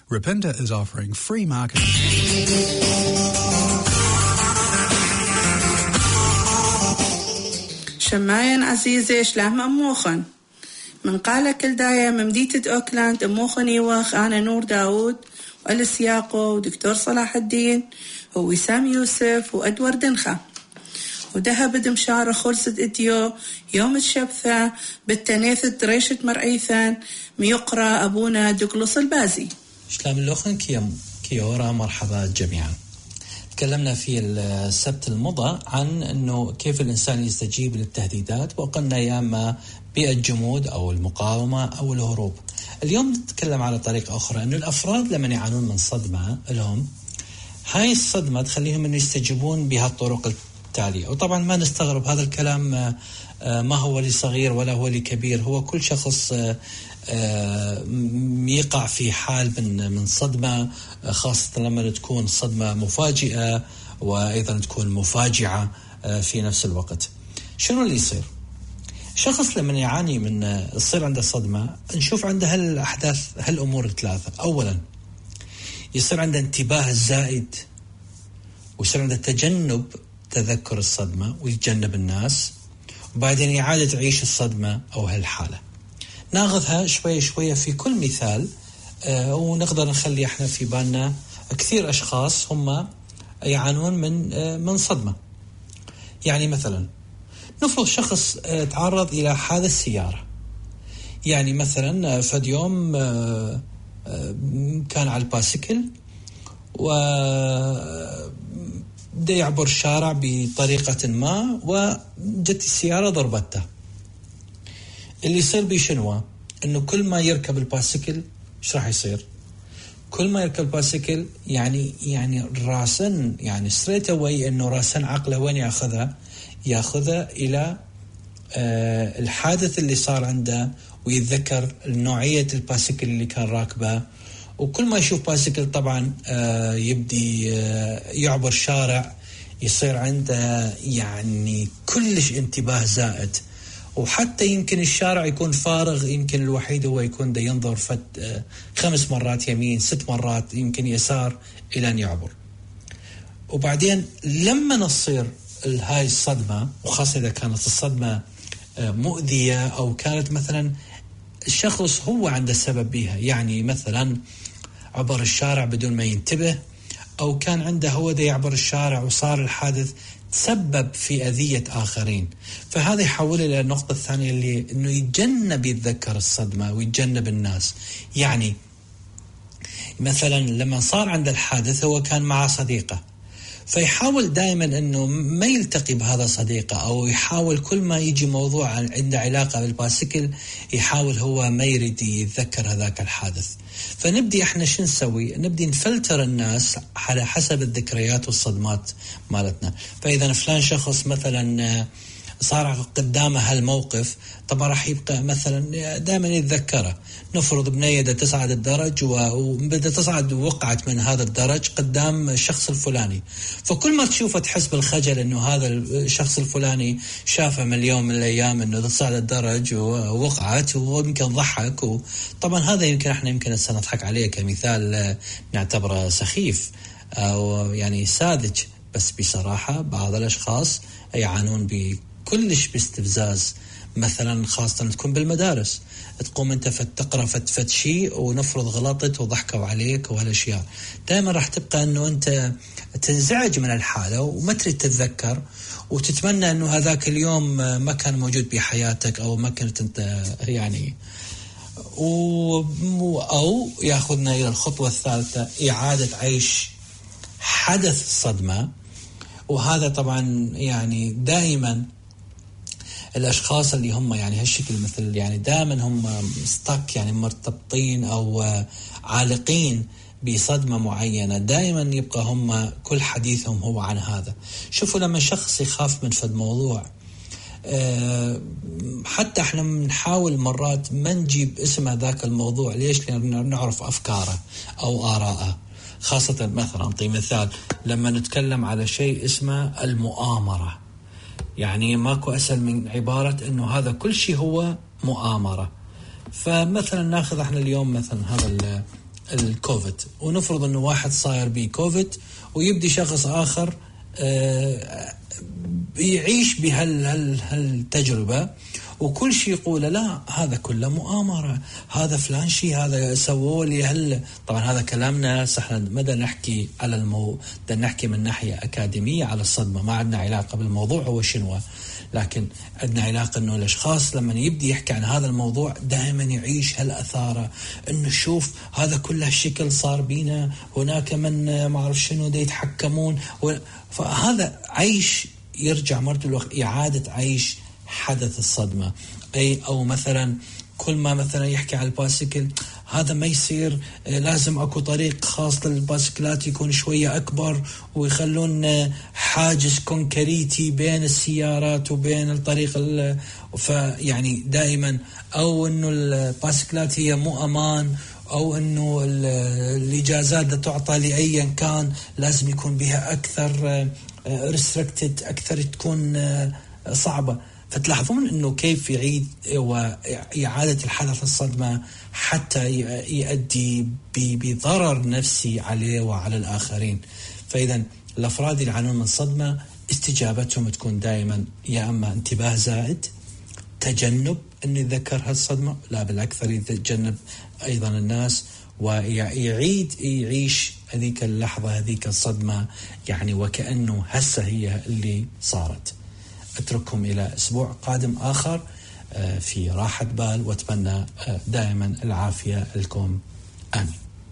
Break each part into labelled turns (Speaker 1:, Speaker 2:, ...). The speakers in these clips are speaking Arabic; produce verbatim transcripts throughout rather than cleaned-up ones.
Speaker 1: Rapinda is offering free marketing.
Speaker 2: شماين عزيزة شلام أموخن من قال كل داية ممديتة أوكلاند أموخن يوخ أنا نور داود وأليس ياقو ودكتور صلاح الدين ووسام يوسف وأدوار دنخة ودهب دمشار خلصت إديو يوم الشبثة بالتنيثة ريشة مرعيثان ميقرأ أبونا دقلص البازي.
Speaker 3: شلام اللوخن كيوم كيورا مرحبا جميعا. تكلمنا في السبت المضى عن أنه كيف الإنسان يستجيب للتهديدات، وقلنا يا إما بالجمود أو المقاومة أو الهروب. اليوم نتكلم على طريقة أخرى، أنه الأفراد لما يعانون من صدمة لهم هاي الصدمة تخليهم أن يستجيبون بها الطرق التالية. وطبعا ما نستغرب هذا الكلام، ما هو لصغير ولا هو لكبير، هو كل شخص يقع في حال من من صدمة، خاصة لما تكون صدمة مفاجئة وأيضا تكون مفاجعة في نفس الوقت. شنو اللي يصير؟ شخص لما يعاني من يصير عنده صدمة نشوف عنده هالأحداث هالأمور الثلاثة. أولا يصير عنده انتباه زائد، ويصير عنده تجنب تذكر الصدمة ويتجنب الناس، وبعدين إعادة تعيش الصدمة أو هالحالة. ناخذها شوية شوية في كل مثال، آه ونقدر نخلي احنا في بالنا كثير أشخاص هم يعانون من آه من صدمة. يعني مثلا نفرض شخص آه تعرض إلى حادث سيارة، يعني مثلا فد يوم آه آه كان على الباسيكل وبدأ يعبر الشارع بطريقة ما وجت السيارة ضربته. اللي يصير بشنوه انه كل ما يركب الباسيكل ايش راح يصير؟ كل ما يركب الباسيكل يعني يعني راسا يعني ستريت اواي انه راسا عقله وين ياخذها؟ ياخذها الى آه الحادث اللي صار عنده، ويتذكر نوعية الباسيكل اللي كان راكبه. وكل ما يشوف باسيكل طبعا آه يبدي آه يعبر شارع، يصير عنده يعني كلش انتباه زائد. وحتى يمكن الشارع يكون فارغ، يمكن الوحيد هو يكون دا ينظر فت خمس مرات يمين ست مرات يمكن يسار إلى أن يعبر. وبعدين لما نصير هاي الصدمة، وخاصة إذا كانت الصدمة مؤذية أو كانت مثلا الشخص هو عنده سبب بها، يعني مثلا عبر الشارع بدون ما ينتبه، أو كان عنده هو دا يعبر الشارع وصار الحادث تسبب في أذية آخرين، فهذا يحول إلى النقطة الثانية اللي إنه يتجنب يتذكر الصدمة ويتجنب الناس. يعني مثلا لما صار عند الحادث هو كان مع صديقه، فيحاول دائما إنه ما يلتقي بهذا صديقه، أو يحاول كل ما يجي موضوع عنده علاقة بالباسيكل يحاول هو ما يريد يتذكر هذاك الحادث. فنبدي احنا شو نسوي؟ نبدي نفلتر الناس على حسب الذكريات والصدمات مالتنا. فإذا فلان شخص مثلا صار قدامه هالموقف، طبعا راح يبقى مثلا دائما يتذكره. نفرض بنية تصعد الدرج وبدأ تصعد ووقعت من هذا الدرج قدام الشخص الفلاني، فكل ما تشوفه تحس بالخجل انه هذا الشخص الفلاني شافه من اليوم من الايام انه تصعد الدرج ووقعت ويمكن ضحك. وطبعا هذا يمكن احنا يمكن سنضحك عليه كمثال نعتبره سخيف او يعني ساذج، بس بصراحة بعض الاشخاص يعانون بكلش باستفزاز. مثلا خاصة تكون بالمدارس، تقوم انت فتقرأ فتفت شيء ونفرض غلطت وضحكوا عليك وهالاشياء، دائما راح تبقى انه انت تنزعج من الحالة وما تريد تتذكر، وتتمنى انه هذاك اليوم ما كان موجود بحياتك او ما كنت انت يعني. او ياخذنا الى الخطوة الثالثة، اعادة عيش حدث صدمة. وهذا طبعا يعني دائما الأشخاص اللي هم يعني هالشكل مثل يعني دائما هم ستاك يعني مرتبطين أو عالقين بصدمة معينة، دائما يبقى هم كل حديثهم هو عن هذا. شوفوا لما شخص يخاف من فد موضوع، أه حتى احنا بنحاول مرات ما نجيب اسم هذاك الموضوع. ليش؟ لأن نعرف أفكاره أو آراءه. خاصة مثلا أعطي مثال، لما نتكلم على شيء اسمه المؤامرة، يعني ماكو أسهل من عبارة إنه هذا كل شيء هو مؤامرة. فمثلا ناخذ احنا اليوم مثلا هذا الكوفيد، ونفرض انه واحد صاير بيه كوفيد ويبدي شخص اخر يعيش بهالتجربة وكل شيء يقول لا هذا كله مؤامرة، هذا فلان شيء، هذا سووا لي هل. طبعا هذا كلامنا احنا مدى نحكي على المو بدنا نحكي من ناحية أكاديمية على الصدمة، ما عندنا علاقة بالموضوع هو شنو، لكن عندنا علاقة انه الاشخاص لما يبدي يحكي عن هذا الموضوع دائما يعيش هالأثارة انه شوف هذا كله الشكل صار بينا، هناك من ما اعرف شنو دا يتحكمون، فهذا عيش يرجع مرة الوقت إعادة عيش حدث الصدمة. أي أو مثلا كل ما مثلا يحكي على الباسكل هذا ما يصير، لازم أكو طريق خاص للباسكلات يكون شوية أكبر ويخلون حاجز كونكريتي بين السيارات وبين الطريق، فيعني دائما أو إنه الباسكلات هي مو أمان، أو إنه الإجازات تعطى لأيا كان لازم يكون بها أكثر restricted، أكثر تكون صعبة. فتلاحظون إنه كيف يعيد وإعادة الحدث الصدمة حتى يؤدي بضرر نفسي عليه وعلى الآخرين. فإذا الأفراد اللي يعانون من صدمة استجابتهم تكون دائما يا أما انتباه زائد، تجنب إنه يتذكر هالصدمة، لا بالأكثر يتجنب أيضا الناس ويعيد يعيش هذيك اللحظة هذيك الصدمة يعني وكأنه هسه هي اللي صارت. أترككم إلى أسبوع قادم آخر في راحة بال، وأتمنى دائما العافية لكم، آمين.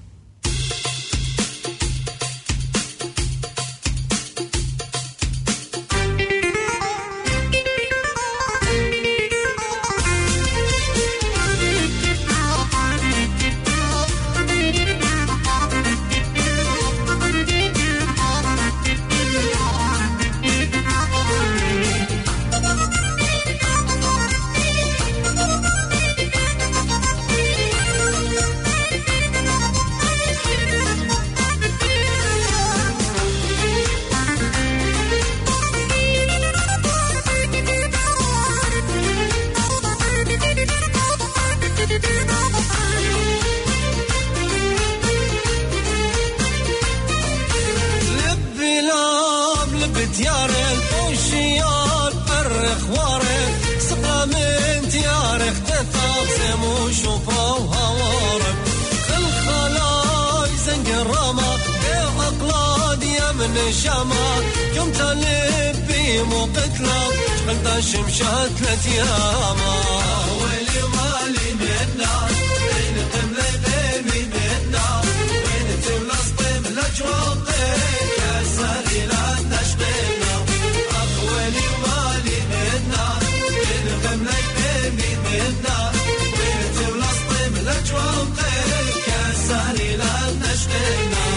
Speaker 4: شمشات لتياما ولي مالي منا بين قملة بيمي منا وين تولسطم لجوقي كسري لا تشقينا أخولي مالي منا بين قملة بيمي منا وين تولسطم لجوقي كسري لا تشقينا.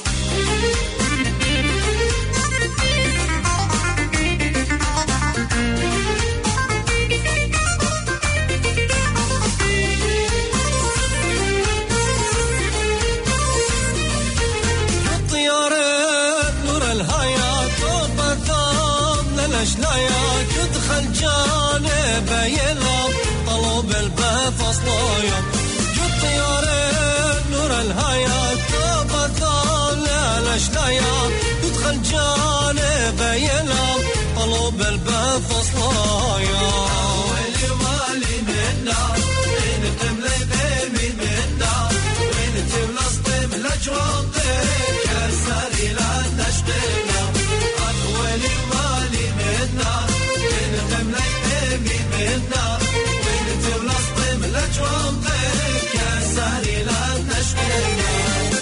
Speaker 4: أشلاياك يدخل جانب يلعب طلب البث أصلايا جد طيارين نور الهايات بطال الأشلاياك يدخل جانب يلعب طلب البث أصلايا ولي مالي منا وين قملي بيمي منا وين تولسطم لجوقي كسري لا تشقينا أخولي مالي منا وين قملي بيمي منا وين تولسطم لجوقي كسري لا تشقينا.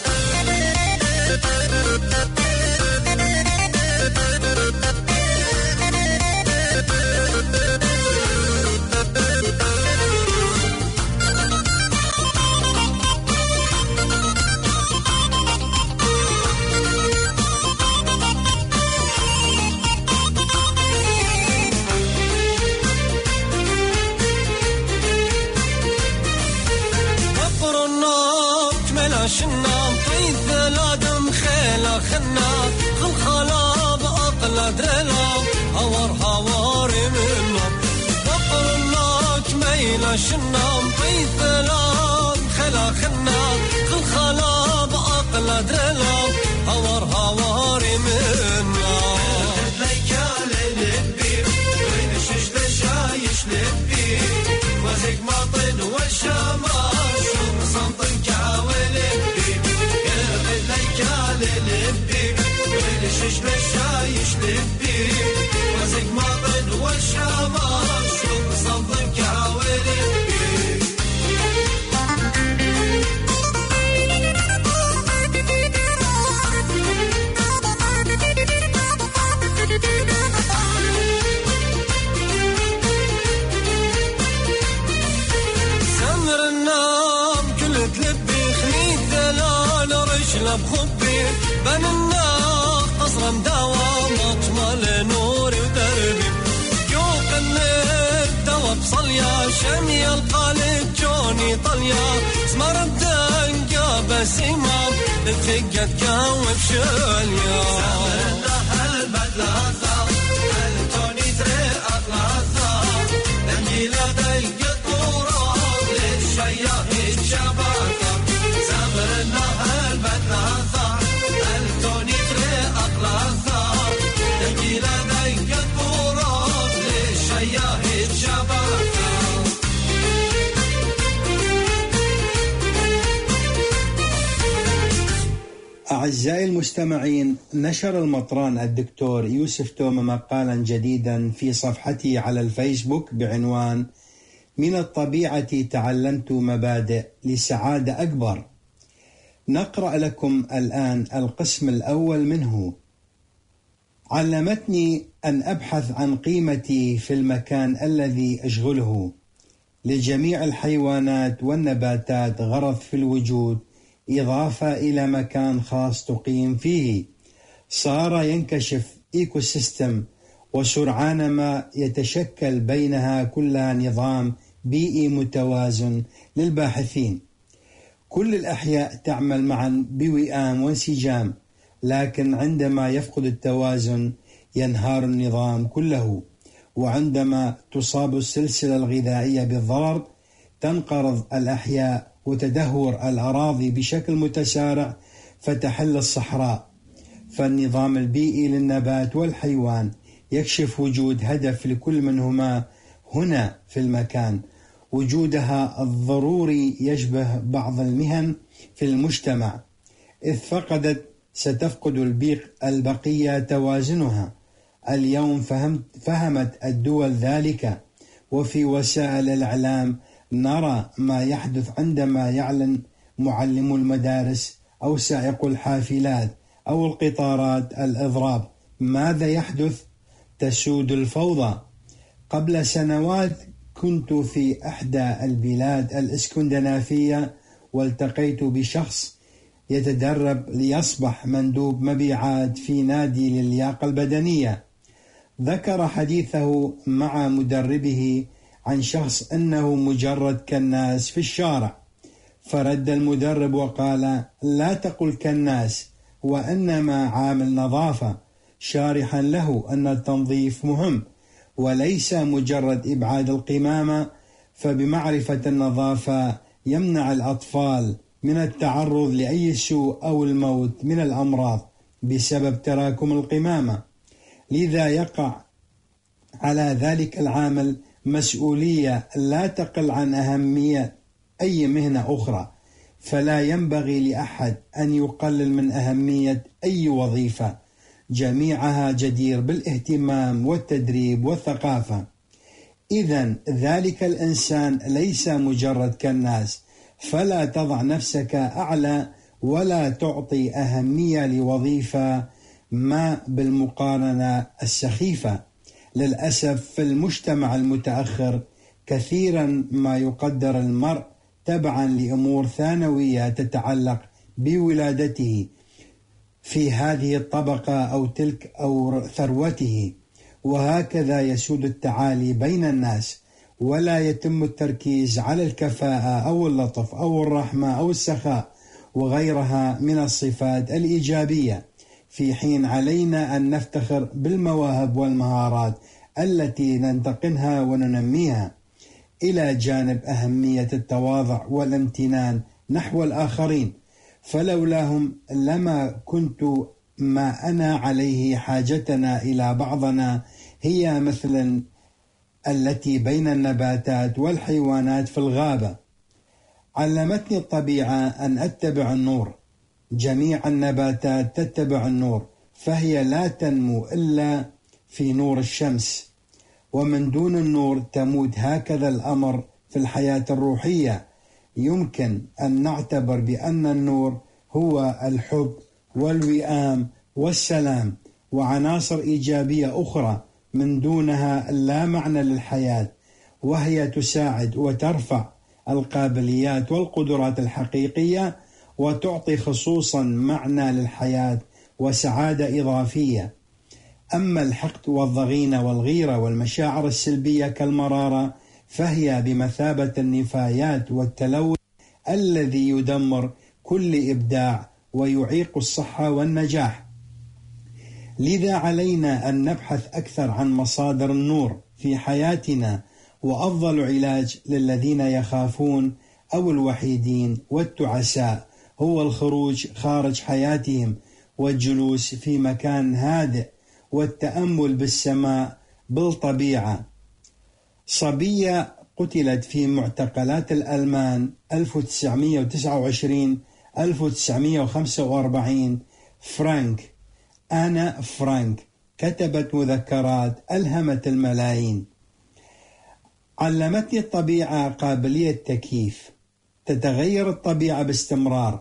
Speaker 4: شنا طيث لادم خيلا خنا خل خلاب أقل درلا هور هور منه وقر الناك ميلا شنا طيث لادم خلا خنا خل خلا بأقل درلا هور هوري منا ليكال لبي وين شش لشايش لبي وزيك ماطن والشمال شوف صنطن كاول لبي ليكال لبي وين شش لشايش لبي وزيك ماطن والشمال شوف صنطن كاول لبي بخبي بن النار قصر مداوم اطمل نوري ودربي يوق النار دوب صليا شمي القالب جوني طليا سمر الدنقا بسيما لتقت كاوب شاليا سمر النهل بدلاثا التوني تري اطلاثا نمجي لدي القراب للشياه الشباكا سمر النهل بدلاثا التوني تري اطلاثا نمجي لدي القراب للشياه الشباكا
Speaker 5: أعزائي المستمعين، نشر المطران الدكتور يوسف توما مقالا جديدا في صفحته على الفيسبوك بعنوان من الطبيعة تعلمت مبادئ لسعادة أكبر. نقرأ لكم الآن القسم الأول منه. علمتني أن أبحث عن قيمتي في المكان الذي أشغله. لجميع الحيوانات والنباتات غرض في الوجود إضافة إلى مكان خاص تقيم فيه. صار ينكشف إيكو سيستم وسرعان ما يتشكل بينها كلها نظام بيئي متوازن للباحثين. كل الأحياء تعمل معا بوئام وانسجام، لكن عندما يفقد التوازن ينهار النظام كله، وعندما تصاب السلسلة الغذائية بالضرر تنقرض الأحياء وتدهور الأراضي بشكل متسارع فتحل الصحراء. فالنظام البيئي للنبات والحيوان يكشف وجود هدف لكل منهما هنا في المكان. وجودها الضروري يشبه بعض المهن في المجتمع، إذ فقدت ستفقد البقية توازنها. اليوم فهمت فهمت الدول ذلك، وفي وسائل الإعلام نرى ما يحدث عندما يعلن معلم المدارس أو سائق الحافلات أو القطارات الإضراب. ماذا يحدث؟ تسود الفوضى. قبل سنوات كنت في إحدى البلاد الإسكندنافية والتقيت بشخص يتدرب ليصبح مندوب مبيعات في نادي للياقة البدنية. ذكر حديثه مع مدربه عن شخص أنه مجرد كالناس في الشارع، فرد المدرب وقال: لا تقل كالناس، وإنما عامل نظافة، شارحا له أن التنظيف مهم وليس مجرد إبعاد القمامة. فبمعرفة النظافة يمنع الأطفال من التعرض لأي سوء أو الموت من الأمراض بسبب تراكم القمامة. لذا يقع على ذلك العامل مسؤولية لا تقل عن أهمية أي مهنة أخرى، فلا ينبغي لأحد أن يقلل من أهمية أي وظيفة. جميعها جدير بالاهتمام والتدريب والثقافة. إذن ذلك الإنسان ليس مجرد كالناس، فلا تضع نفسك أعلى ولا تعطي أهمية لوظيفة ما بالمقارنة السخيفة. للأسف في المجتمع المتأخر كثيرا ما يقدر المرء تبعا لأمور ثانوية تتعلق بولادته في هذه الطبقة أو تلك أو ثروته، وهكذا يسود التعالي بين الناس، ولا يتم التركيز على الكفاءة أو اللطف أو الرحمة أو السخاء وغيرها من الصفات الإيجابية، في حين علينا أن نفتخر بالمواهب والمهارات التي ننتقنها وننميها، إلى جانب أهمية التواضع والامتنان نحو الآخرين، فلولاهم لما كنت ما أنا عليه. حاجتنا إلى بعضنا هي مثل التي بين النباتات والحيوانات في الغابة. علمتني الطبيعة أن أتبع النور. جميع النباتات تتبع النور، فهي لا تنمو إلا في نور الشمس، ومن دون النور تموت. هكذا الأمر في الحياة الروحية. يمكن أن نعتبر بأن النور هو الحب والوئام والسلام وعناصر إيجابية أخرى من دونها لا معنى للحياة، وهي تساعد وترفع القابليات والقدرات الحقيقية وتعطي خصوصا معنى للحياة وسعادة إضافية. أما الحقد والضغينة والغيرة والمشاعر السلبية كالمرارة فهي بمثابة النفايات والتلوث الذي يدمر كل إبداع ويعيق الصحة والنجاح. لذا علينا أن نبحث أكثر عن مصادر النور في حياتنا، وأفضل علاج للذين يخافون أو الوحيدين والتعساء هو الخروج خارج حياتهم والجلوس في مكان هادئ والتأمل بالسماء بالطبيعة. صبية قتلت في معتقلات الألمان ألف وتسعمئة وتسعة وعشرين ألف وتسعمئة وخمسة وأربعين. فرانك أنا فرانك كتبت مذكرات ألهمت الملايين. علمتني الطبيعة قابلية تكييف. تتغير الطبيعة باستمرار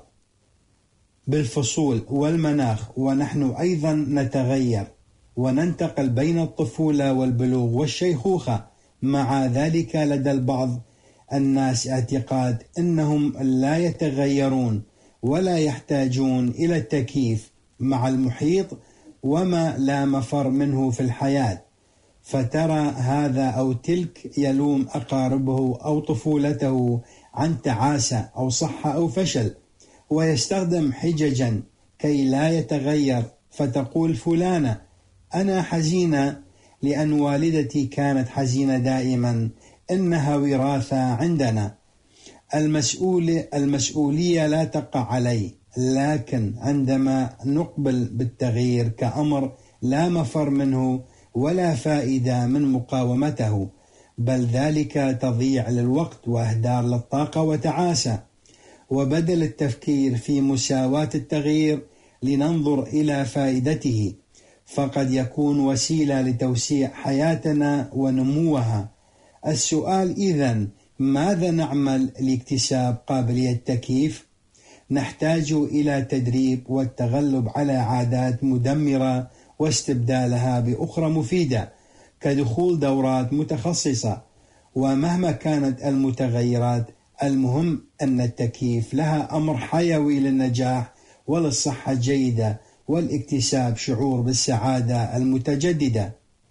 Speaker 5: بالفصول والمناخ، ونحن أيضا نتغير وننتقل بين الطفولة والبلوغ والشيخوخة. مع ذلك لدى البعض الناس اعتقاد أنهم لا يتغيرون ولا يحتاجون إلى التكييف مع المحيط وما لا مفر منه في الحياة، فترى هذا أو تلك يلوم أقاربه أو طفولته عن تعاسة أو صحة أو فشل، ويستخدم حججا كي لا يتغير. فتقول فلانة أنا حزينة لأن والدتي كانت حزينة دائما، إنها وراثة عندنا. المسؤول المسؤولية لا تقع علي، لكن عندما نقبل بالتغيير كأمر لا مفر منه ولا فائدة من مقاومته، بل ذلك تضييع للوقت وإهدار للطاقة وتعاسة. وبدل التفكير في مساواة التغيير لننظر إلى فائدته، فقد يكون وسيلة لتوسيع حياتنا ونموها. السؤال إذن ماذا نعمل لاكتساب قابلية التكييف؟ نحتاج إلى تدريب والتغلب على عادات مدمرة واستبدالها بأخرى مفيدة، كدخول دورات متخصصة. ومهما كانت المتغيرات، المهم أن التكييف لها أمر حيوي للنجاح وللصحة الجيدة والاكتساب شعور بالسعادة المتجددة.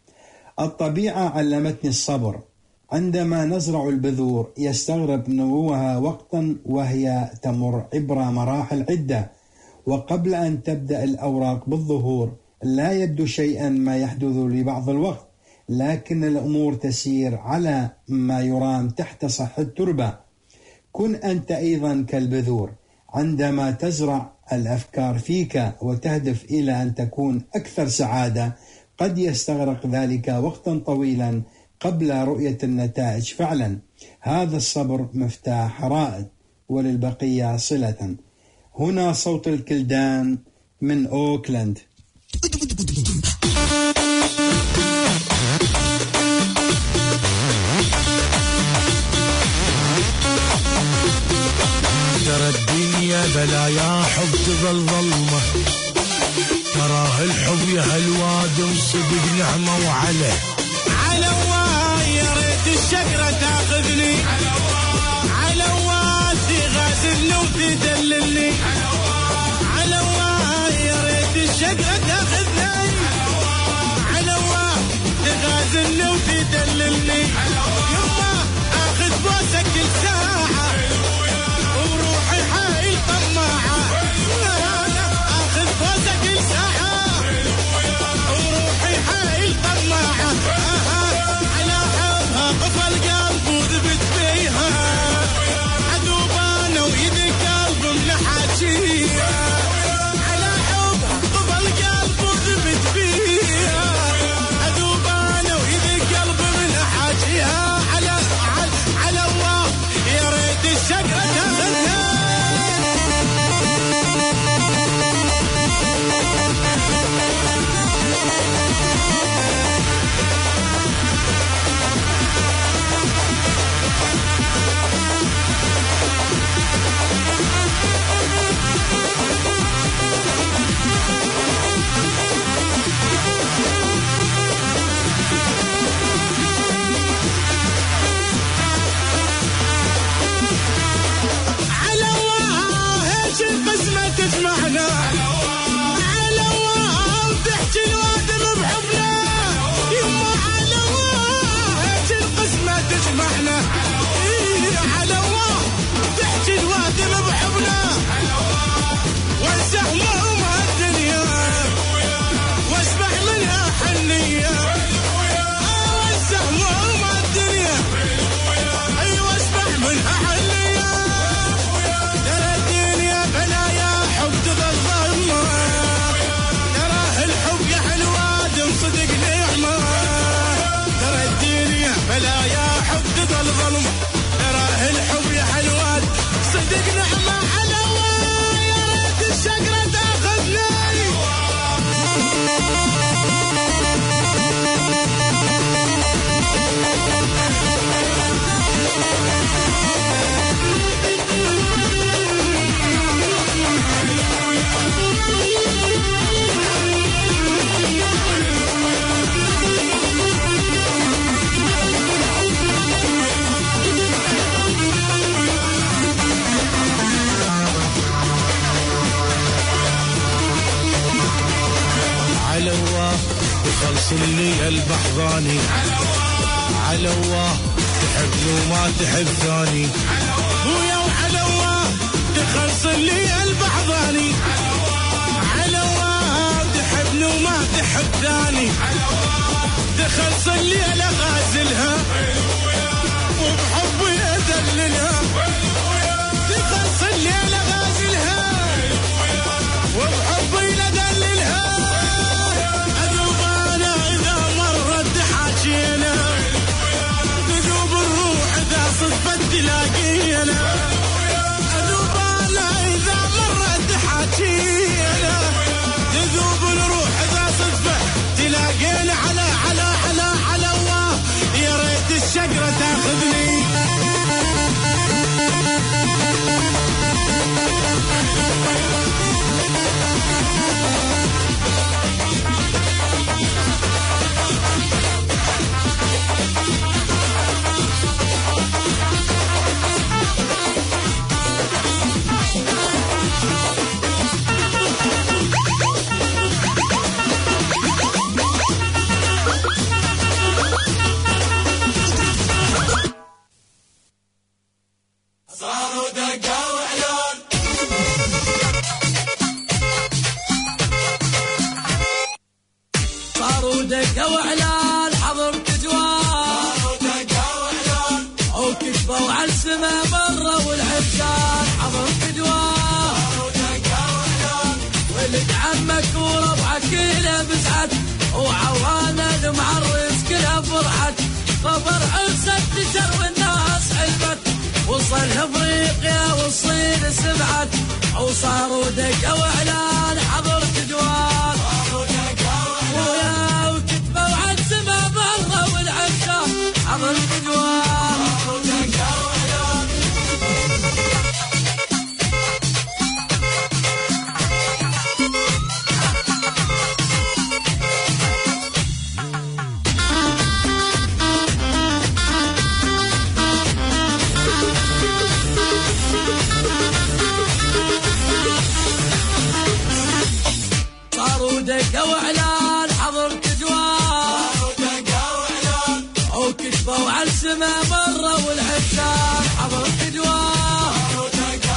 Speaker 5: الطبيعة علمتني الصبر. عندما نزرع البذور يستغرق نموها وقتا وهي تمر عبر مراحل عدة، وقبل أن تبدأ الأوراق بالظهور لا يبدو شيئا ما يحدث لبعض الوقت، لكن الأمور تسير على ما يرام تحت سطح التربة. كن أنت أيضا كالبذور، عندما تزرع الأفكار فيك وتهدف إلى أن تكون أكثر سعادة، قد يستغرق ذلك وقتا طويلا قبل رؤية النتائج فعلا. هذا الصبر مفتاح رائد، وللبقية صلة. هنا صوت الكلدان من أوكلاند.
Speaker 6: ترى الدنيا بلايا حب تظل ظلمة، تراه الحب يا هالواد صدق نعمة وعلى على يا ريت الشجرة تاخذني، على تغازلني وتدللني، على يا ريت الشجرة تاخذني، على تغازلني وتدللني. يما اخذ بوسك كل ساعة وروحي حايل طماعة، اخذ بوسك كل ساعة وروحي حايل طماعة. على حبها قفل قلب وذبت فيها، عذوبانة ويدك والزهموم الدنيا واسبح منها حنية والزهموم الدنيا أيوة اسبح منها حنية ترى الدنيا بلايا حب تظل ظلمة تراه الحب يا حلوة صدق نعمة ترى الدنيا بلايا حب تظل ظلمة تراه الحب يا حلوة صدق نعمة على يا ريت الشجرة تاخذني خلص لي البحضاني على الله تحبني وما تحب ثاني ويا وعلى الله تخلص لي البحضاني على الله تحبني وما تحب ثاني تخلص لي لغازلها وبحبي ادللها تخلص لي لغازلها وبحبي ادللها تذوب الروح إذا صدفت تلاقينا أذوب أنا إذا مرت حاجينا تذوب الروح إذا صدفت تلاقينا على على على على الله يا ريت الشجرة تاخذني
Speaker 7: وصاروا دقة وإعلان حضرت جوال ويا وكتبوا عن سما برا والعشاق حضرت جوال وإعلان حضرت جوال وكتبوا عن سما مرة والعشاق حضرت جوال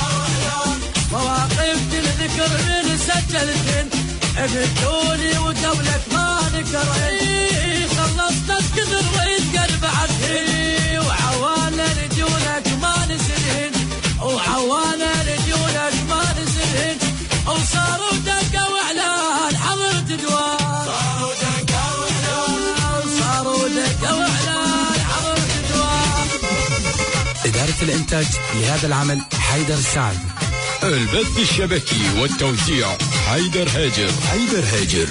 Speaker 7: مواقف الذكر من سجلتن ابنتوني وقولك ما نكرين خلصت كثر ويتقل بعدين وعوانا رجولك ما نسلين وعوانا رجولك ما نسلين وصاروا دقة وإعلان حضرت جوال صاروا دقة وإعلان صاروا دقة وإعلان حضرت جوال.
Speaker 8: إدارة الإنتاج لهذا العمل حيدر سعد.
Speaker 9: البث الشبكي والتوزيع حيدر هاجر حيدر هاجر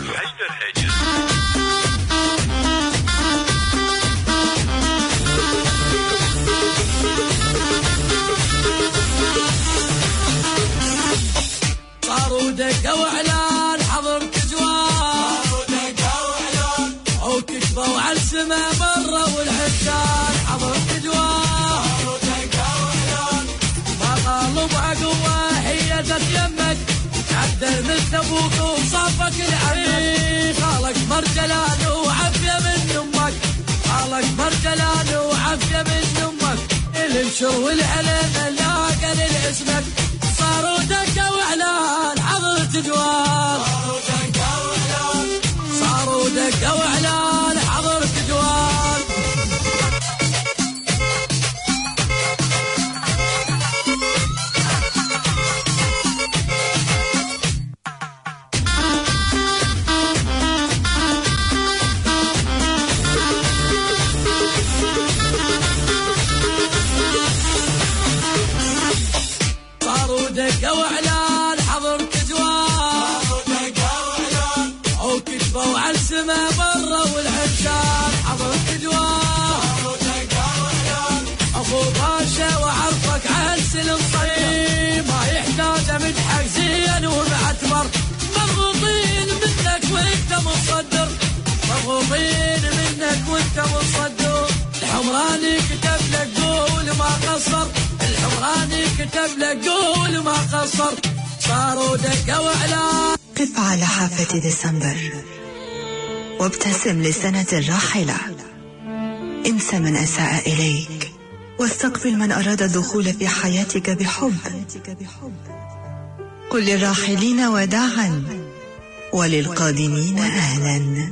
Speaker 7: صاروا دقة وإعلان حضرت جوال صاروا دقة وإعلان وكتبوا على السما برا والحسان حضرت جوال صاروا دقة وإعلان ما طالب عقوة هي ذات يمك عدل مثل أبوك وصافك العريق خالك مرجلان وعافية من أمك خالك مرجلان وعافية من أمك الانشر والعلم لا قلل اسمك صاروا دقة وإعلان حضرت جوال صاروا دقة وإعلان حضرت جوال صاروا دقة وإعلان حضرت وعلى السما برا والعشان حضرت جوال ابو باشا وعرفك عسل الصيف ما يحتاج مدحك زين ومعتبر مضغوطين منك وانت مصدر مضغوطين منك وانت مصدر الحمراني كتب لك قول ما قصر الحمراني كتب لك قول ما قصر صاروا دقة واعلان.
Speaker 10: قف على حافة ديسمبر وابتسم لسنة الراحلة. انسى من أساء إليك واستقبل من أراد الدخول في حياتك بحب. قل للراحلين وداعا وللقادمين أهلا.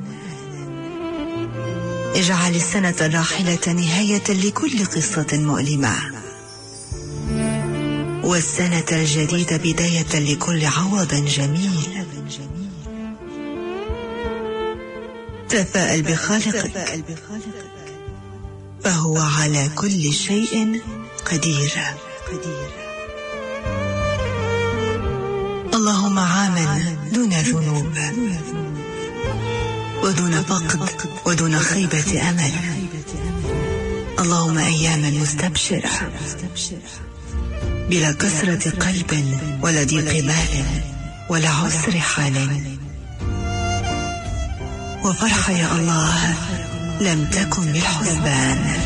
Speaker 10: اجعل السنة الراحلة نهاية لكل قصة مؤلمة والسنة الجديدة بداية لكل عوض جميل. تفاءل بخالقك فهو على كل شيء قدير. اللهم عاما دون ذنوب ودون فقد ودون خيبة أمل. اللهم أياما مستبشرة بلا كسرة قلب ولا ضيق بال ولا عسر حال، وفرحة يا الله لم تكن بالحسبان.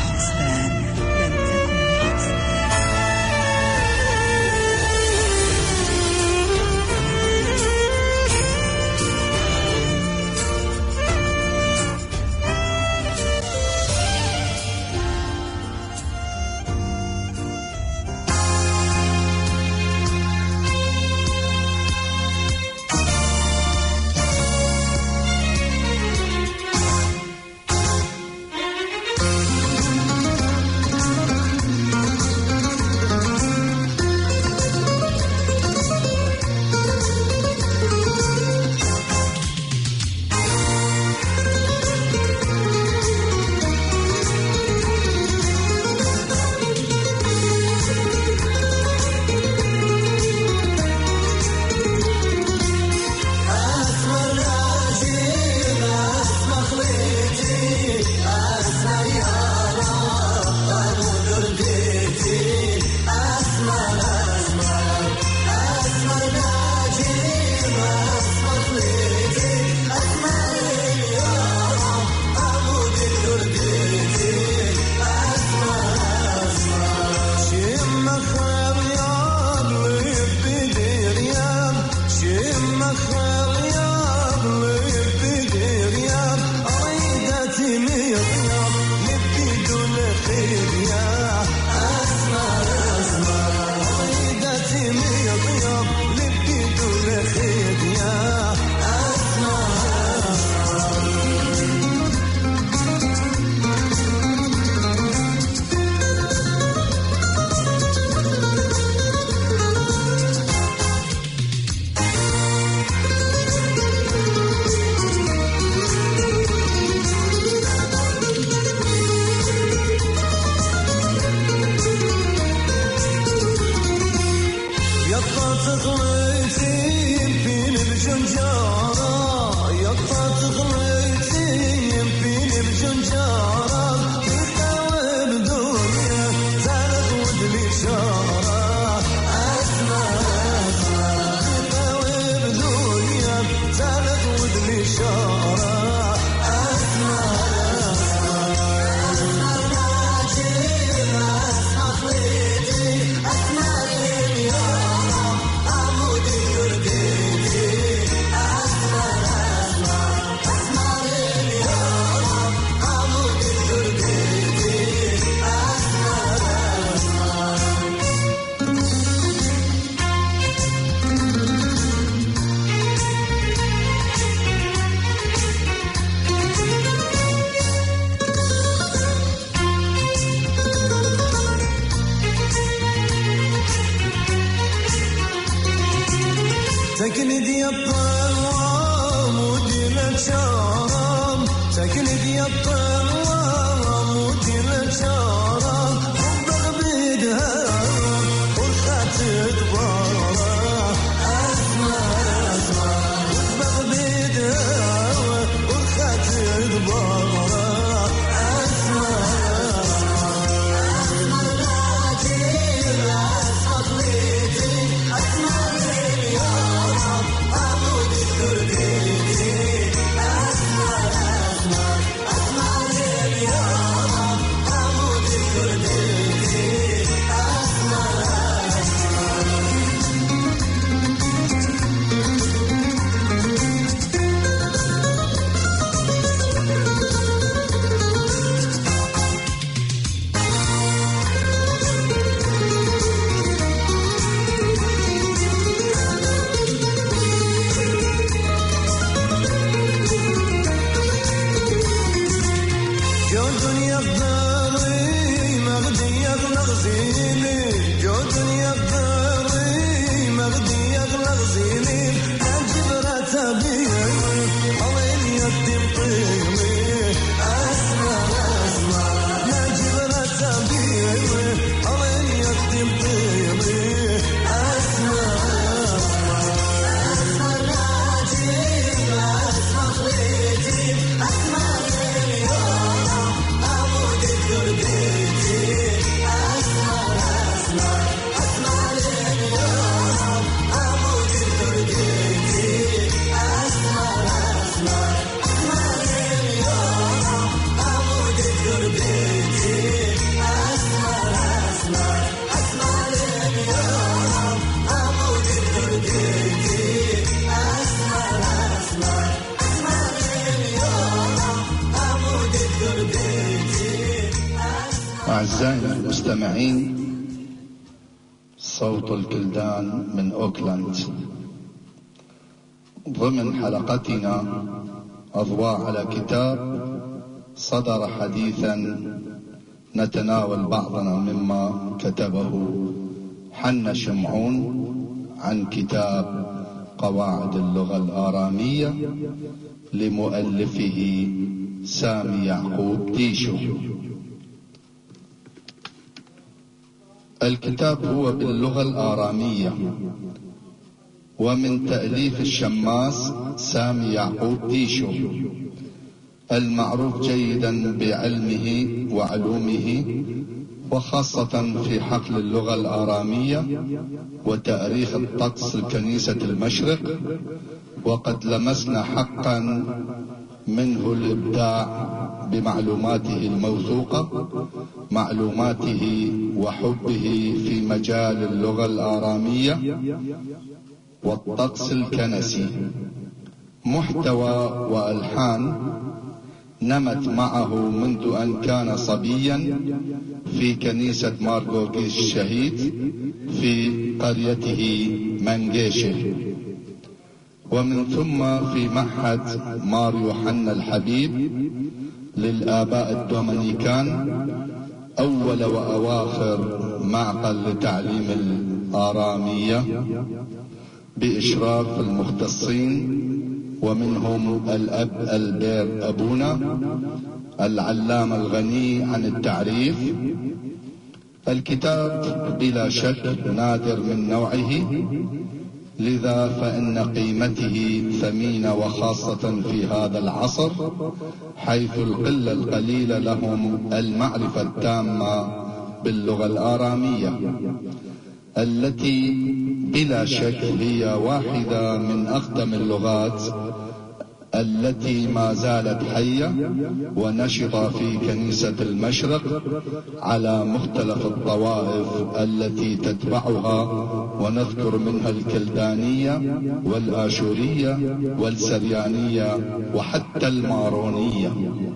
Speaker 4: سكن دي الطوام ودي شرام سكن دي الطوام ودي شرام حبك بيدها ورخات تبارا اسمع اسمع حبك بيدها ورخات تبارا
Speaker 11: أعزائي المستمعين، صوت الكلدان من أوكلاند ضمن حلقتنا أضواء على كتاب صدر حديثا نتناول بعضنا مما كتبه حنا شمعون عن كتاب قواعد اللغة الآرامية لمؤلفه سامي يعقوب ديشو. الكتاب هو باللغة الآرامية ومن تأليف الشماس سامي يعقوب ديشو المعروف جيدا بعلمه وعلومه، وخاصة في حقل اللغة الآرامية وتاريخ الطقس الكنيسة المشرق. وقد لمسنا حقا منه الإبداع بمعلوماته الموثوقة، معلوماته وحبه في مجال اللغة الآرامية والطقس الكنسي. محتوى وألحان نمت معه منذ أن كان صبيا في كنيسة مارغورغيس الشهيد في قريته منجيشه، ومن ثم في معهد مار يوحنا الحبيب للآباء الدومينيكان، أول وأواخر معقل لتعليم الآرامية بإشراف المختصين، ومنهم الأب البير أبونا العلامة الغني عن التعريف. الكتاب بلا شك نادر من نوعه، لذا فإن قيمته ثمينة، وخاصة في هذا العصر حيث القلة القليلة لهم المعرفة التامة باللغة الآرامية التي بلا شك هي واحدة من أقدم اللغات التي ما زالت حية ونشطة في كنيسة المشرق على مختلف الطوائف التي تتبعها، ونذكر منها الكلدانية والآشورية والسريانية وحتى المارونية.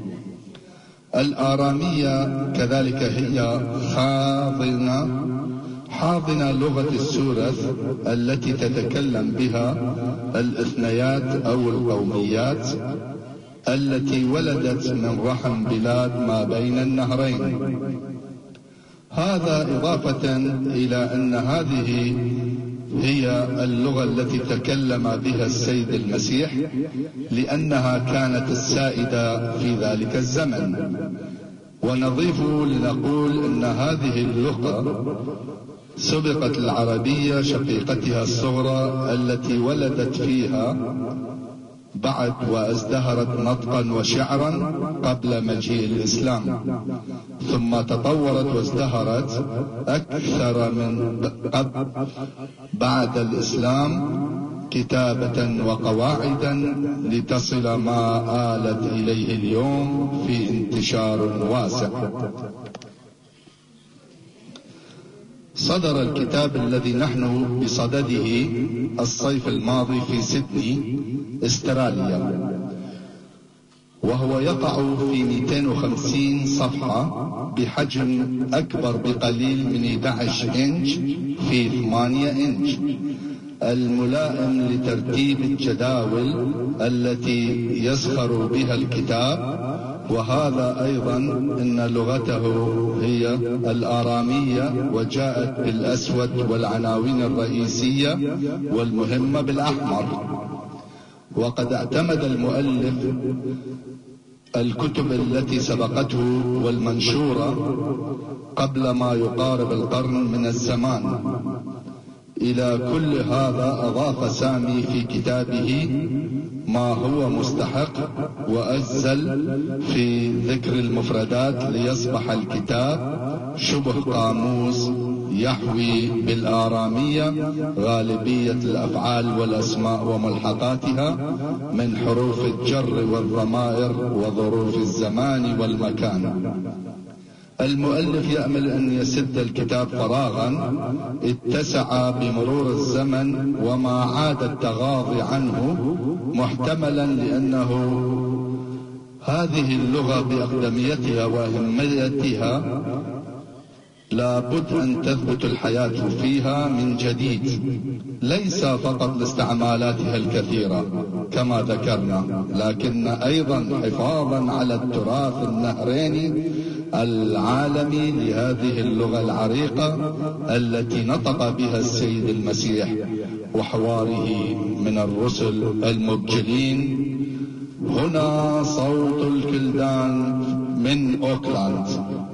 Speaker 11: الآرامية كذلك هي حاضنة حاضنة لغة السورث التي تتكلم بها الاثنيات أو القوميات التي ولدت من رحم بلاد ما بين النهرين. هذا إضافة إلى أن هذه هي اللغة التي تكلم بها السيد المسيح، لأنها كانت السائدة في ذلك الزمن. ونضيف لنقول أن هذه اللغة سبقت العربية شقيقتها الصغرى التي ولدت فيها بعد وازدهرت نطقا وشعرا قبل مجيء الإسلام، ثم تطورت وازدهرت أكثر من بعد الإسلام كتابة وقواعدا لتصل ما آلت إليه اليوم في انتشار واسع. صدر الكتاب الذي نحن بصدده الصيف الماضي في سيدني استراليا، وهو يقع في مئتين وخمسين صفحة بحجم أكبر بقليل من أحد عشر إنش في ثمانية إنش، الملائم لترتيب الجداول التي يزخر بها الكتاب. وهذا أيضا إن لغته هي الآرامية، وجاءت بالأسود والعناوين الرئيسية والمهمة بالأحمر. وقد اعتمد المؤلف الكتب التي سبقته والمنشورة قبل ما يقارب القرن من الزمان. إلى كل هذا أضاف سامي في كتابه ما هو مستحق وأجزل في ذكر المفردات، ليصبح الكتاب شبه قاموس يحوي بالآرامية غالبية الأفعال والأسماء وملحقاتها من حروف الجر والضمائر وظروف الزمان والمكان. المؤلف يأمل أن يسد الكتاب فراغا اتسع بمرور الزمن وما عاد التغاضي عنه محتملا، لأنه هذه اللغة بأقدميتها وأهميتها لابد أن تثبت الحياة فيها من جديد، ليس فقط لاستعمالاتها الكثيرة كما ذكرنا، لكن أيضا حفاظا على التراث النهريني العالمي لهذه اللغة العريقة التي نطق بها السيد المسيح وحواره من الرسل المبجلين. هنا صوت الكلدان من أوكلاند.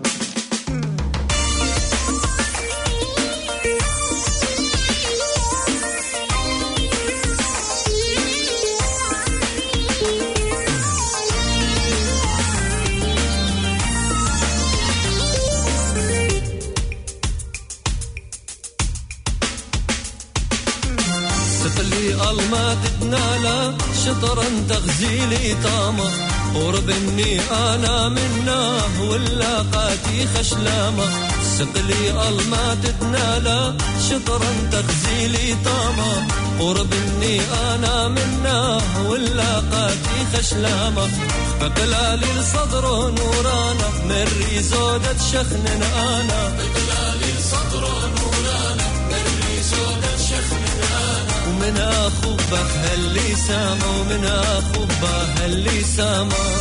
Speaker 7: ما تتنالى شطرا تغزيلي طامة، وربني أنا منه ولا قاتي خشلامة. سقلي ما تتنالى شطرا تغزيلي طامة، وربني أنا منه ولا قاتي خشلامة. بقلالي الصدر نورانا من ريزودة شخن أنا، بقلالي الصدر نورانا من ريزودة شخن أنا. ومن أخبه هاللي سامة، ومن أخبه هاللي سامة.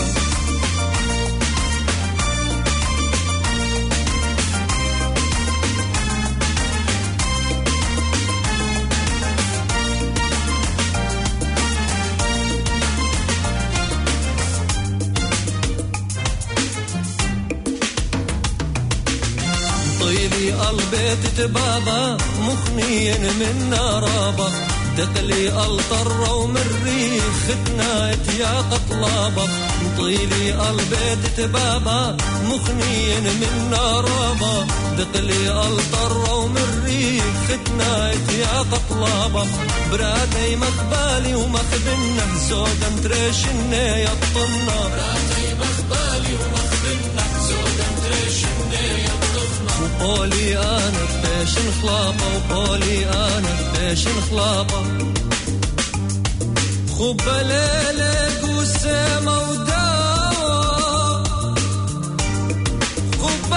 Speaker 7: طيلي البيت تبابا مخنين من رابا، دقلي الطر ومري ختنايت يا قطلابة. طيلي البيت تبابا مخنين من رابا، دقلي الطر ومري ختنايت يا قطلابة. براتي مخبالي ومخبنه زودا تريشنه يطلنا، براتي مخبالي ومخبنه زودا تريشنه يطلنا. وقولي أنا بيش نخلابة، وقولي أنا بيش نخلابة. خب ليلك والسما وداوة، خب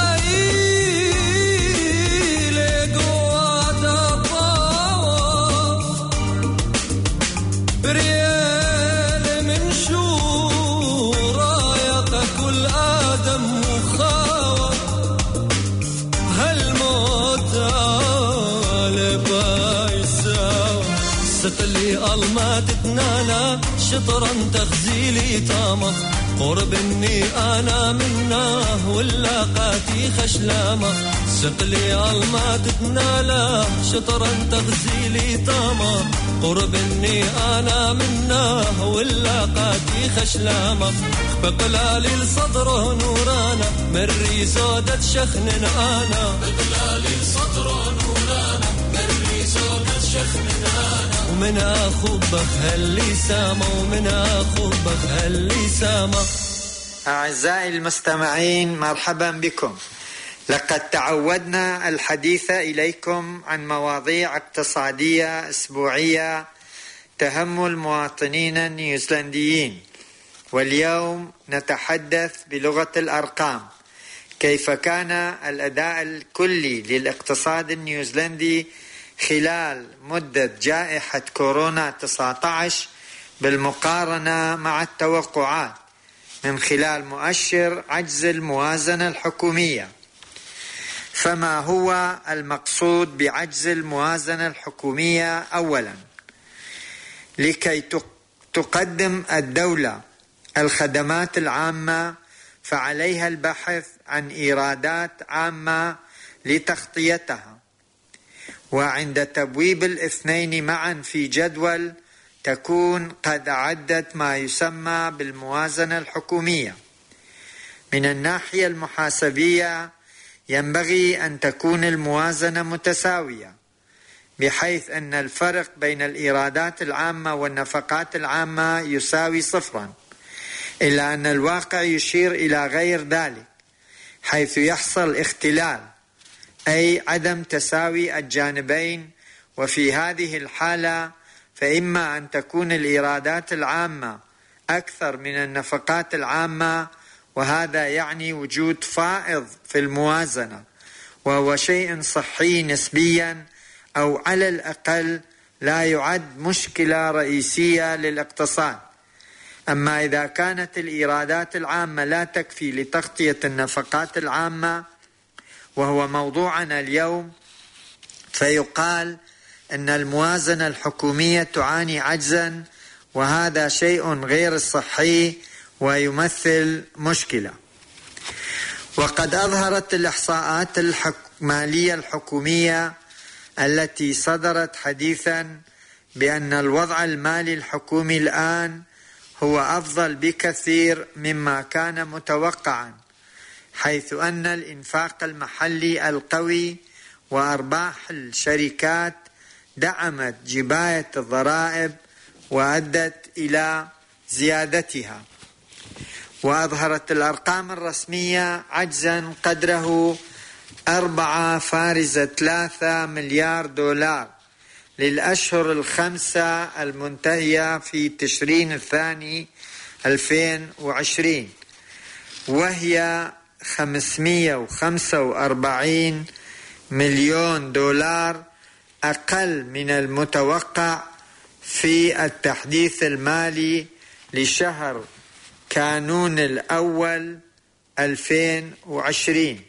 Speaker 7: إيلك وعدطاوة. بريال من شورا يقى آدم وخاوة. هالموت على بايسة
Speaker 4: لي ألما تتنالا شطرا تغزيلي تامة قرب اني انا منه ولا قاتي خشلامة سقلي الما تتنالا شطرا تغزيلي تامة قرب اني انا منه ولا قاتي خشلامة بقلالي الصدر نورانا مري زودة شخن انا بقلالي الصدر نورانا مري زودة شخن انا ومن اخبخ هاللي سامة ومن اخبخ هاللي سامة.
Speaker 12: أعزائي المستمعين مرحبا بكم. لقد تعودنا الحديث إليكم عن مواضيع اقتصادية أسبوعية تهم المواطنين النيوزيلنديين، واليوم نتحدث بلغة الأرقام كيف كان الأداء الكلي للاقتصاد النيوزيلندي خلال مدة جائحة كورونا تسعة عشر بالمقارنة مع التوقعات من خلال مؤشر عجز الموازنة الحكومية. فما هو المقصود بعجز الموازنة الحكومية؟ أولا، لكي تقدم الدولة الخدمات العامة فعليها البحث عن إيرادات عامة لتغطيتها، وعند تبويب الاثنين معا في جدول تكون قد أعدت ما يسمى بالموازنة الحكومية. من الناحية المحاسبية ينبغي أن تكون الموازنة متساوية، بحيث أن الفرق بين الإيرادات العامة والنفقات العامة يساوي صفرا، إلا أن الواقع يشير إلى غير ذلك، حيث يحصل اختلال أي عدم تساوي الجانبين. وفي هذه الحالة فإما أن تكون الإيرادات العامة أكثر من النفقات العامة، وهذا يعني وجود فائض في الموازنة، وهو شيء صحي نسبيا، أو على الأقل لا يعد مشكلة رئيسية للاقتصاد. أما إذا كانت الإيرادات العامة لا تكفي لتغطية النفقات العامة، وهو موضوعنا اليوم، فيقال أن الموازنة الحكومية تعاني عجزا، وهذا شيء غير صحي ويمثل مشكلة. وقد أظهرت الإحصاءات المالية الحكومية التي صدرت حديثا بأن الوضع المالي الحكومي الآن هو أفضل بكثير مما كان متوقعا، حيث أن الإنفاق المحلي القوي وأرباح الشركات دعمت جباية الضرائب وأدت إلى زيادتها. وأظهرت الأرقام الرسمية عجزا قدره أربعة فاصلة ثلاثة مليار دولار للأشهر الخمسة المنتهية في تشرين الثاني ألفين وعشرين، وهي خمسمئة وخمسة وأربعين مليون دولار أقل من المتوقع في التحديث المالي لشهر كانون الأول ألفين وعشرين.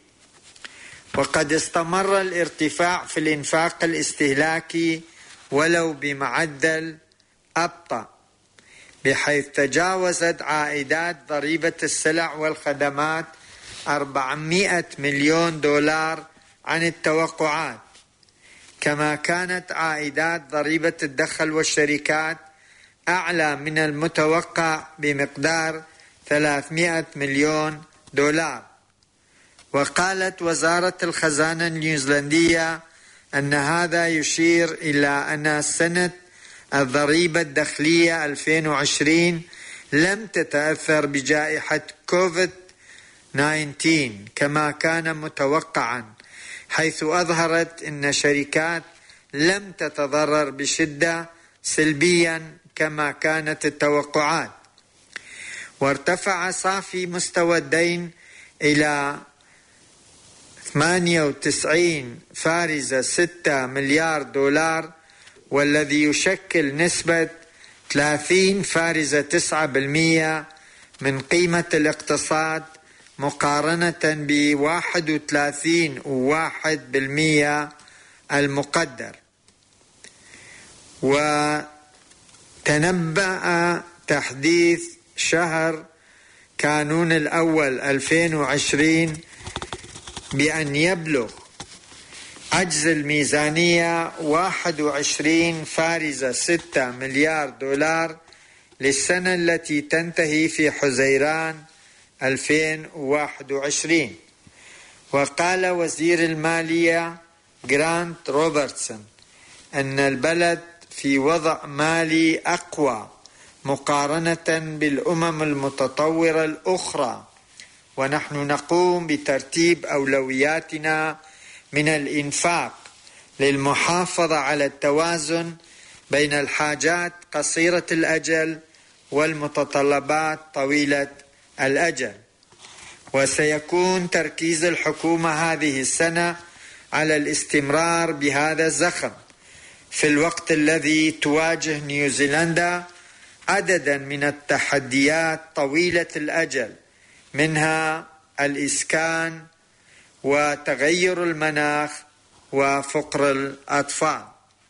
Speaker 12: وقد استمر الارتفاع في الإنفاق الاستهلاكي ولو بمعدل أبطأ، بحيث تجاوزت عائدات ضريبة السلع والخدمات أربعمئة مليون دولار عن التوقعات، كما كانت عائدات ضريبة الدخل والشركات أعلى من المتوقع بمقدار ثلاثمئة مليون دولار. وقالت وزارة الخزانة النيوزيلندية أن هذا يشير إلى أن سنة الضريبة الداخلية ألفين وعشرين لم تتأثر بجائحة كوفيد تسعة عشر كما كان متوقعا، حيث أظهرت أن شركات لم تتضرر بشدة سلبيا كما كانت التوقعات. وارتفع صافي مستوى الدين إلى ثمانية وتسعين فاصلة ستة مليار دولار، والذي يشكل نسبة ثلاثين فاصلة تسعة بالمئة من قيمة الاقتصاد، مقارنة ب واحد وثلاثين فاصلة واحد بالمئة المقدر. تنبأ تحديث شهر كانون الأول ألفين وعشرين بأن يبلغ عجز الميزانية واحد وعشرين فارزة ستة مليار دولار للسنة التي تنتهي في حزيران ألفين وواحد وعشرين. وقال وزير المالية جرانت روبرتسون أن البلد في وضع مالي أقوى مقارنة بالأمم المتطورة الأخرى، ونحن نقوم بترتيب أولوياتنا من الإنفاق للمحافظة على التوازن بين الحاجات قصيرة الأجل والمتطلبات طويلة الأجل. وسيكون تركيز الحكومة هذه السنة على الاستمرار بهذا الزخم في الوقت الذي تواجه نيوزيلندا عددا من التحديات طويلة الأجل، منها الإسكان وتغير المناخ وفقر الأطفال.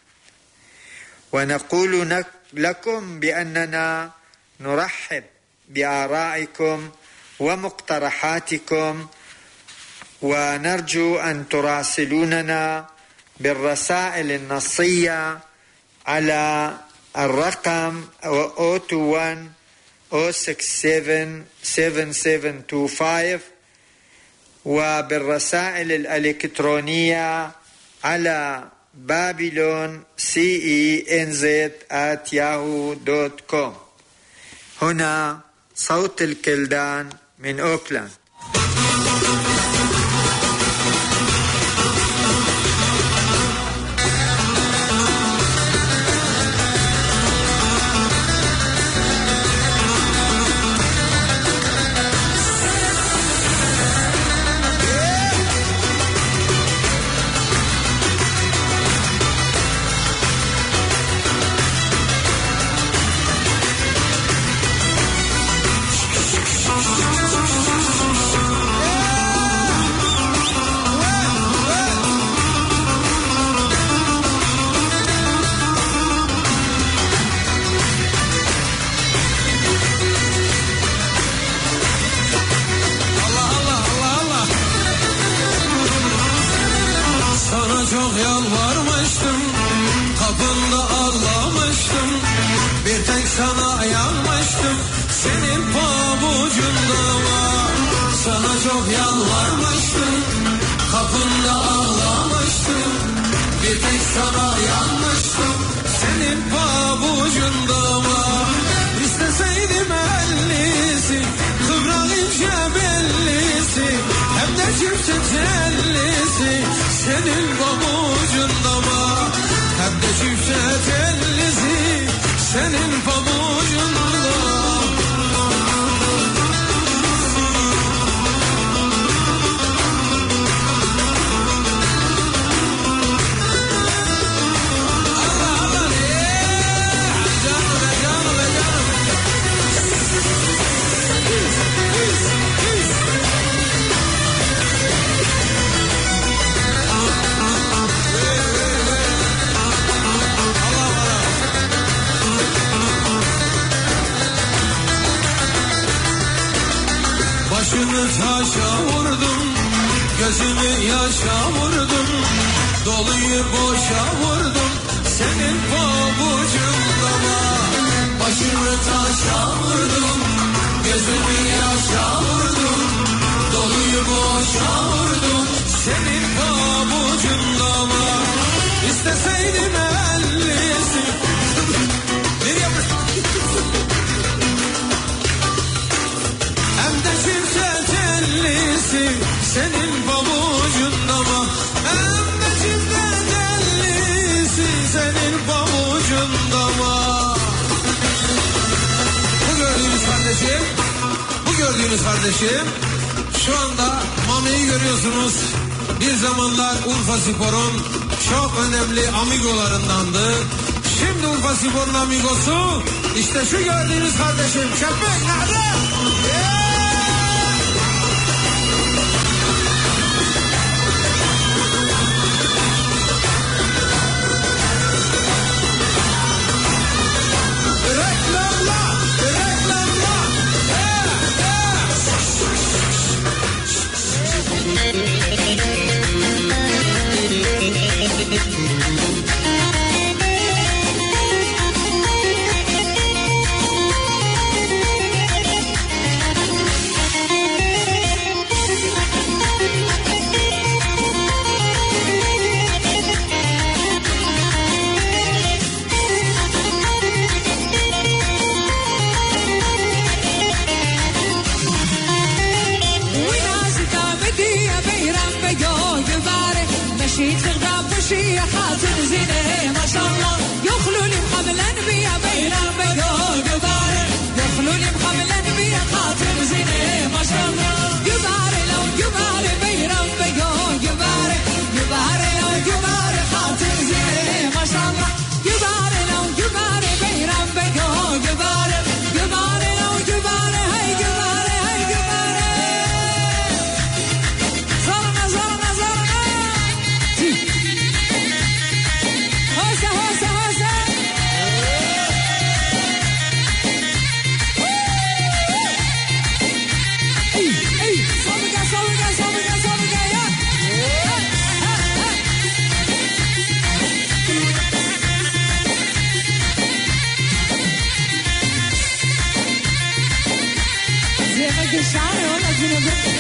Speaker 12: ونقول لكم بأننا نرحب بآرائكم ومقترحاتكم، ونرجو أن تراسلوننا بالرسائل النصية على الرقم صفر اثنين واحد صفر ستة سبعة سبعة سبعة اثنين خمسة وبالرسائل الإلكترونية على بابلون سي إي إن زد آت ياهو دوت كوم. هنا صوت الكلدان من أوكلاند.
Speaker 6: Çok yalvarmıştım, kapında ağlamıştım, bir tek sana yanmıştım, senin pabucunda var. Sana çok yalvarmıştım, kapında ağlamıştım, bir tek sana yanmıştım, senin pabucunda var. İsteseydim ellisi, kıvrak ince bellisi, hem de çifte tellisi, senin pabucunda var. Hem de çifte tellisi, senin pabucunda. Başımı taşa vurdum, gözümü yaşa vurdum, doluyu boşa vurdum, senin pabucunda var. Başımı taşa vurdum, gözümü yaşa vurdum, doluyu boşa vurdum, senin pabucunda var. İsteseydim ellisi, nereye hem de çifte tellisi, senin pabucunda mı? Hem de çifte tellisi, senin pabucunda mı? Bu gördüğünüz kardeşim, bu gördüğünüz kardeşim, şu anda Mami'yi görüyorsunuz. Bir zamanlar Urfa Spor'un çok önemli amigolarındandı. Şimdi Urfa Spor'un amigosu işte şu gördüğünüz kardeşim. Köpek nerede? Yeah!
Speaker 7: الشعر والله جنبك.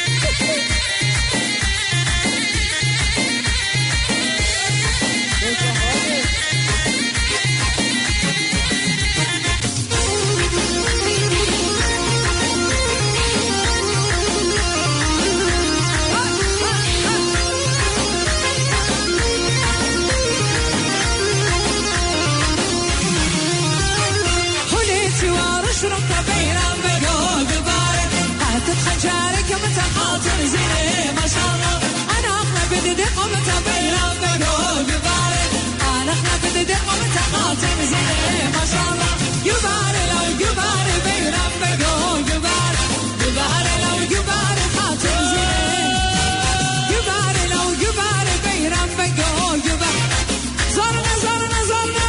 Speaker 7: خجالك متخاطر زيني ما شاء الله. انا اخنا بدي دقه متبين بقول يبارك. انا اخنا بدي دقه متخاطر زيني ما شاء الله. يبارك لو يبارك بين بقول يبارك. يبارك لو يبارك خاطر زيني. يبارك لو يبارك بين بقول يبارك. زرنا زرنا زرنا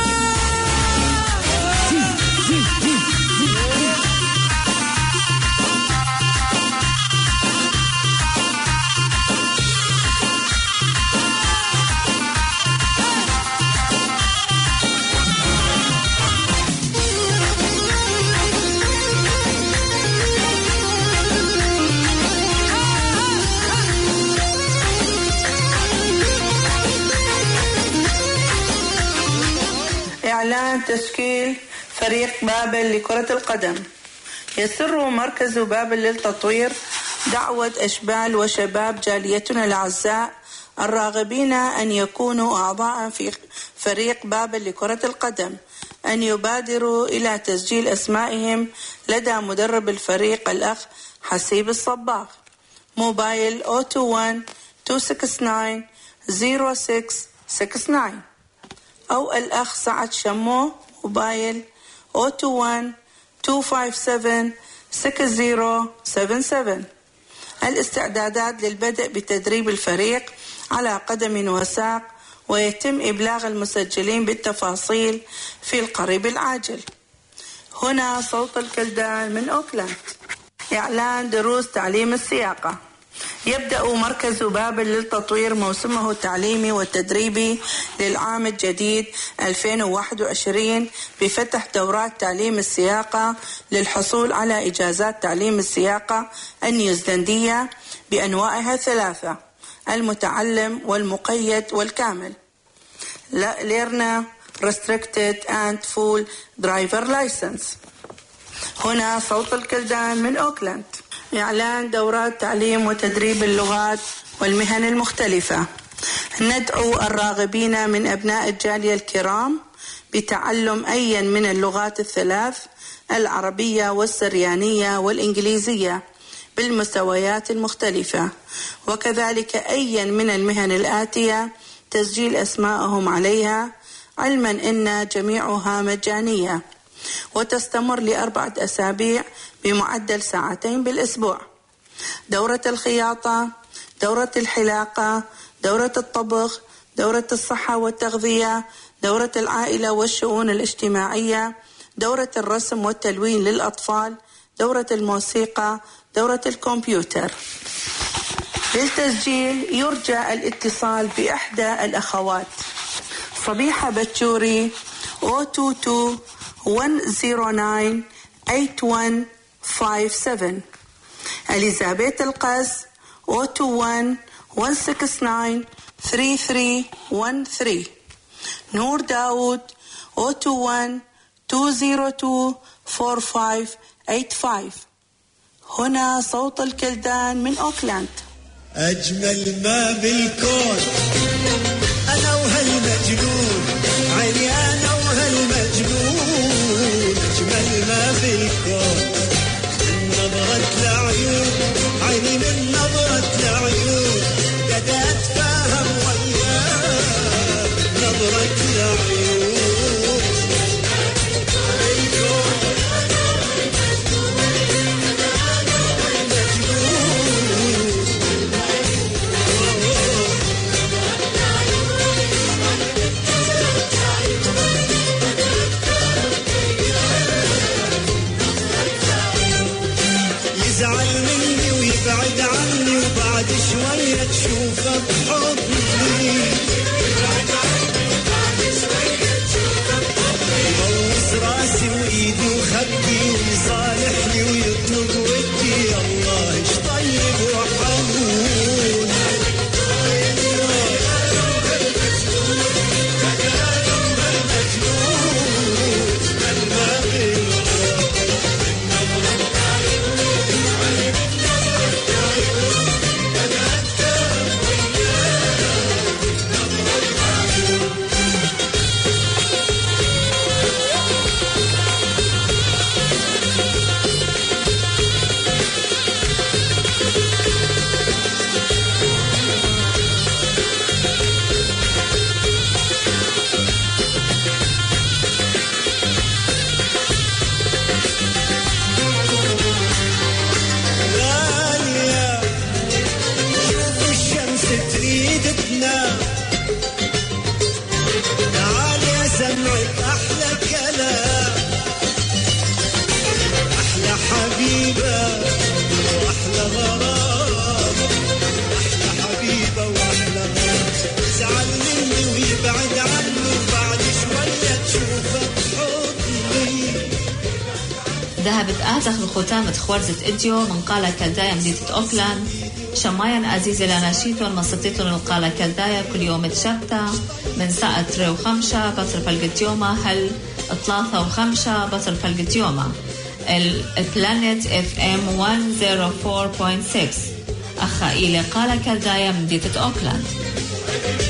Speaker 7: زي زي زي زي.
Speaker 2: إعلان تشكيل فريق بابل لكرة القدم. يسر مركز بابل للتطوير دعوة أشبال وشباب جاليتنا الأعزاء الراغبين أن يكونوا أعضاء في فريق بابل لكرة القدم أن يبادروا إلى تسجيل أسمائهم لدى مدرب الفريق الأخ حسيب الصباغ. موبايل صفر اثنين واحد اثنين ستة تسعة صفر ستة ستة تسعة أو الأخ سعد شمو موبايل صفر اثنين واحد اثنين خمسة سبعة ستة صفر سبعة سبعة. الاستعدادات للبدء بتدريب الفريق على قدم وساق، ويتم إبلاغ المسجلين بالتفاصيل في القريب العاجل. هنا صوت الكلدان من أوكلاند. إعلان دروس تعليم السياقة. يبدأ مركز بابل للتطوير موسمه التعليمي والتدريبي للعام الجديد ألفين وواحد وعشرين بفتح دورات تعليم السياقة للحصول على إجازات تعليم السياقة النيوزيلندية بأنواعها الثلاثة: المتعلم والمقيد والكامل. ليرنا Restricted and Full Driver License. هنا صوت الكلدان من أوكلاند. إعلان دورات تعليم وتدريب اللغات والمهن المختلفة. ندعو الراغبين من أبناء الجالية الكرام بتعلم أي من اللغات الثلاث العربية والسريانية والإنجليزية بالمستويات المختلفة، وكذلك أي من المهن الآتية تسجيل أسماءهم عليها، علما أن جميعها مجانية وتستمر لأربعة أسابيع بمعدل ساعتين بالأسبوع. دورة الخياطة، دورة الحلاقة، دورة الطبخ، دورة الصحة والتغذية، دورة العائلة والشؤون الاجتماعية، دورة الرسم والتلوين للأطفال، دورة الموسيقى، دورة الكمبيوتر. للتسجيل يرجى الاتصال بإحدى الأخوات صبيحة بتشوري صفر اثنين اثنين واحد صفر تسعة ثمانية واحد خمسة سبعة، إليزابيث القس صفر اثنين واحد واحد ستة تسعة ثلاثة ثلاثة واحد ثلاثة، نور داود صفر اثنين واحد اثنين صفر اثنين أربعة خمسة ثمانية خمسة. هنا صوت الكلدان من أوكلاند.
Speaker 6: أجمل ما بالكون أنا وهالمجنون، عيني أنا وهالمجنون. أجمل ما بالكون من نظرة العيون، عيني من نظرة العيون بدأت فاهم وياك نظرة العيون. يزعل مني ويبعد عني وبعد شوية تشوفه بحضني، يبوس راسي وإيدي وخدي ويصالحني ويطلق ودي. حبيبة وأحلى غرام، أحلى حبيبة وأحلى غرام، زعل مني ويبعد عني وبعد شوية تشوفه بحضني.
Speaker 13: ذهبت آتخ بختامة خوارزة إديو من قالة كالدايا مدينة أوكلاند. شمايا عزيزة لناشيتون مصطيتون القالة كالدايا كل يوم تشبتا من ساعة تري وخمسة بطر فلقت يوما هل ثلاثة وخمسة بطر فلقت يوما. البلانيت اف ام مية وأربعة فاصلة ستة. أخا إلي قالة كالدايا مدينة أوكلاند.